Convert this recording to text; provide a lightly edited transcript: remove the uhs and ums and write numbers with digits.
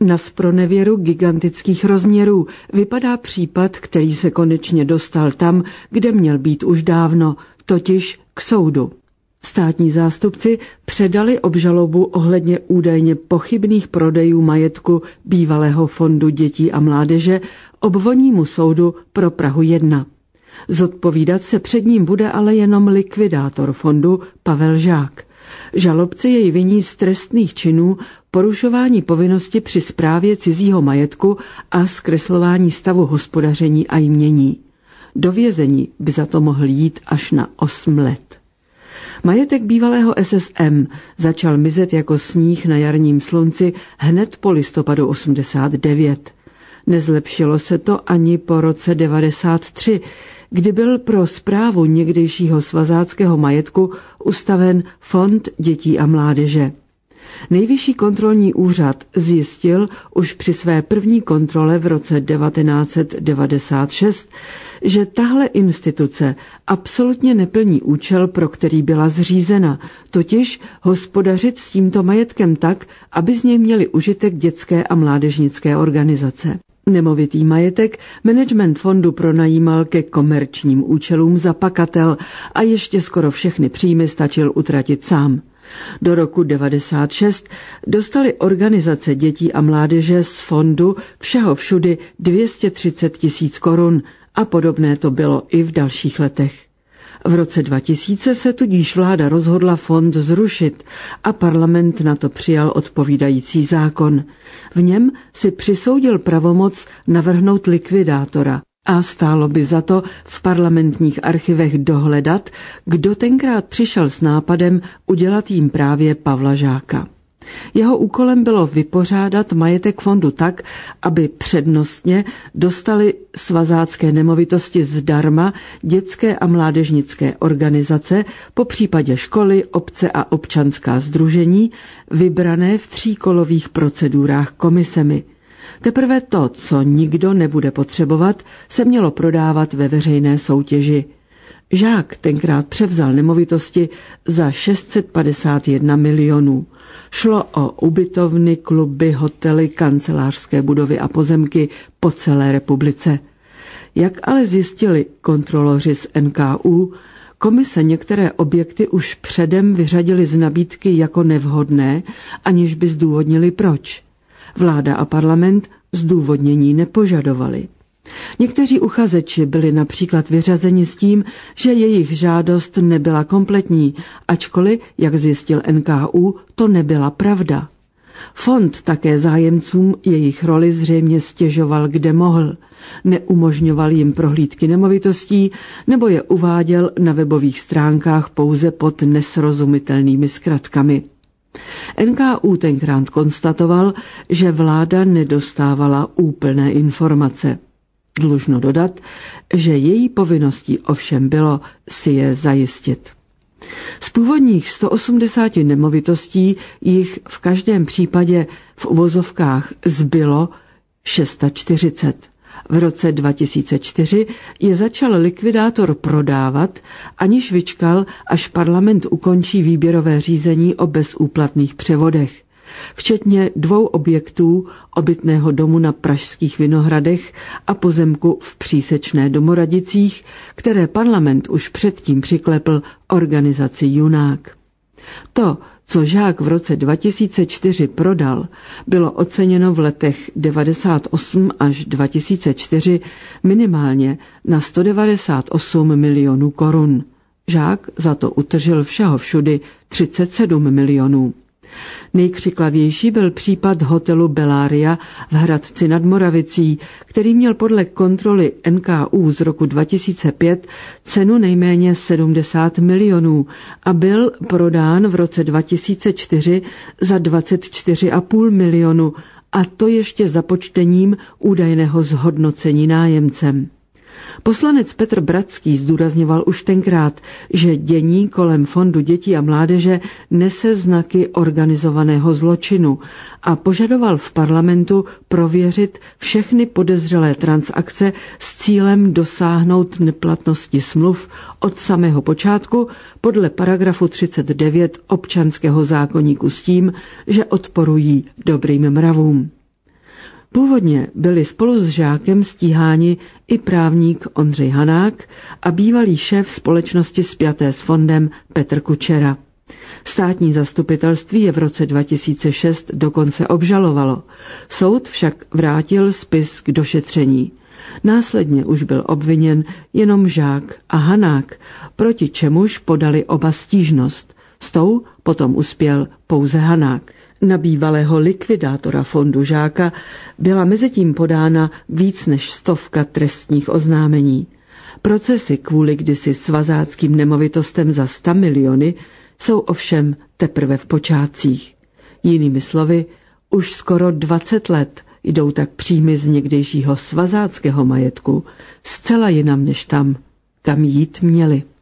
Na zpronevěru gigantických rozměrů vypadá případ, který se konečně dostal tam, kde měl být už dávno, totiž k soudu. Státní zástupci předali obžalobu ohledně údajně pochybných prodejů majetku bývalého fondu dětí a mládeže obvodnímu soudu pro Prahu 1. Zodpovídat se před ním bude ale jenom likvidátor fondu Pavel Žák. Žalobce jej viní z trestných činů, porušování povinnosti při správě cizího majetku a zkreslování stavu hospodaření a jmění. Do vězení by za to mohl jít až na 8 let. Majetek bývalého SSM začal mizet jako sníh na jarním slunci hned po listopadu 89. Nezlepšilo se to ani po roce 93, kdy byl pro správu někdejšího svazáckého majetku ustaven Fond dětí a mládeže. Nejvyšší kontrolní úřad zjistil už při své první kontrole v roce 1996, že tahle instituce absolutně neplní účel, pro který byla zřízena, totiž hospodařit s tímto majetkem tak, aby z něj měli užitek dětské a mládežnické organizace. Nemovitý majetek management fondu pronajímal ke komerčním účelům za pakatel a ještě skoro všechny příjmy stačil utratit sám. Do roku 96 dostali organizace dětí a mládeže z fondu všeho všudy 230 000 korun a podobné to bylo i v dalších letech. V roce 2000 se tudíž vláda rozhodla fond zrušit a parlament na to přijal odpovídající zákon. V něm si přisoudil pravomoc navrhnout likvidátora a stálo by za to v parlamentních archivech dohledat, kdo tenkrát přišel s nápadem udělat jim právě Pavla Žáka. Jeho úkolem bylo vypořádat majetek fondu tak, aby přednostně dostali svazácké nemovitosti zdarma dětské a mládežnické organizace, popřípadě školy, obce a občanská sdružení, vybrané v 3kolových procedurách komisemi. Teprve to, co nikdo nebude potřebovat, se mělo prodávat ve veřejné soutěži. Žák tenkrát převzal nemovitosti za 651 milionů. Šlo o ubytovny, kluby, hotely, kancelářské budovy a pozemky po celé republice. Jak ale zjistili kontroloři z NKÚ, komise některé objekty už předem vyřadili z nabídky jako nevhodné, aniž by zdůvodnili proč. Vláda a parlament zdůvodnění nepožadovali. Někteří uchazeči byli například vyřazeni s tím, že jejich žádost nebyla kompletní, ačkoliv, jak zjistil NKÚ, to nebyla pravda. Fond také zájemcům jejich roli zřejmě stěžoval, kde mohl. Neumožňoval jim prohlídky nemovitostí nebo je uváděl na webových stránkách pouze pod nesrozumitelnými zkratkami. NKÚ tenkrát konstatoval, že vláda nedostávala úplné informace. Dlužno dodat, že její povinností ovšem bylo si je zajistit. Z původních 180 nemovitostí jich v každém případě v uvozovkách zbylo 640. V roce 2004 je začal likvidátor prodávat, aniž vyčkal, až parlament ukončí výběrové řízení o bezúplatných převodech. Včetně 2 objektů, obytného domu na Pražských Vinohradech a pozemku v Přísečné Domoradicích, které parlament už předtím přiklepl organizaci Junák. To, co Žák v roce 2004 prodal, bylo oceněno v letech 1998 až 2004 minimálně na 198 milionů korun. Žák za to utržil všeho všudy 37 milionů. Nejkřiklavější byl případ hotelu Bellaria v Hradci nad Moravicí, který měl podle kontroly NKÚ z roku 2005 cenu nejméně 70 milionů a byl prodán v roce 2004 za 24,5 milionu, a to ještě započtením údajného zhodnocení nájemcem. Poslanec Petr Bratský zdůrazňoval už tenkrát, že dění kolem Fondu dětí a mládeže nese znaky organizovaného zločinu a požadoval v parlamentu prověřit všechny podezřelé transakce s cílem dosáhnout neplatnosti smluv od samého počátku podle paragrafu 39 občanského zákoníku s tím, že odporují dobrým mravům. Původně byli spolu s Žákem stíháni i právník Ondřej Hanák a bývalý šéf společnosti spjaté s fondem Petr Kučera. Státní zastupitelství je v roce 2006 dokonce obžalovalo. Soud však vrátil spis k došetření. Následně už byl obviněn jenom Žák a Hanák, proti čemuž podali oba stížnost. S tou potom uspěl pouze Hanák. Na bývalého likvidátora fondu Žáka byla mezitím podána víc než 100 trestních oznámení. Procesy kvůli kdysi svazáckým nemovitostem za 100 miliony jsou ovšem teprve v počátcích. Jinými slovy, už skoro 20 let jdou tak příjmy z někdejšího svazáckého majetku zcela jinam než tam, kam jít měli.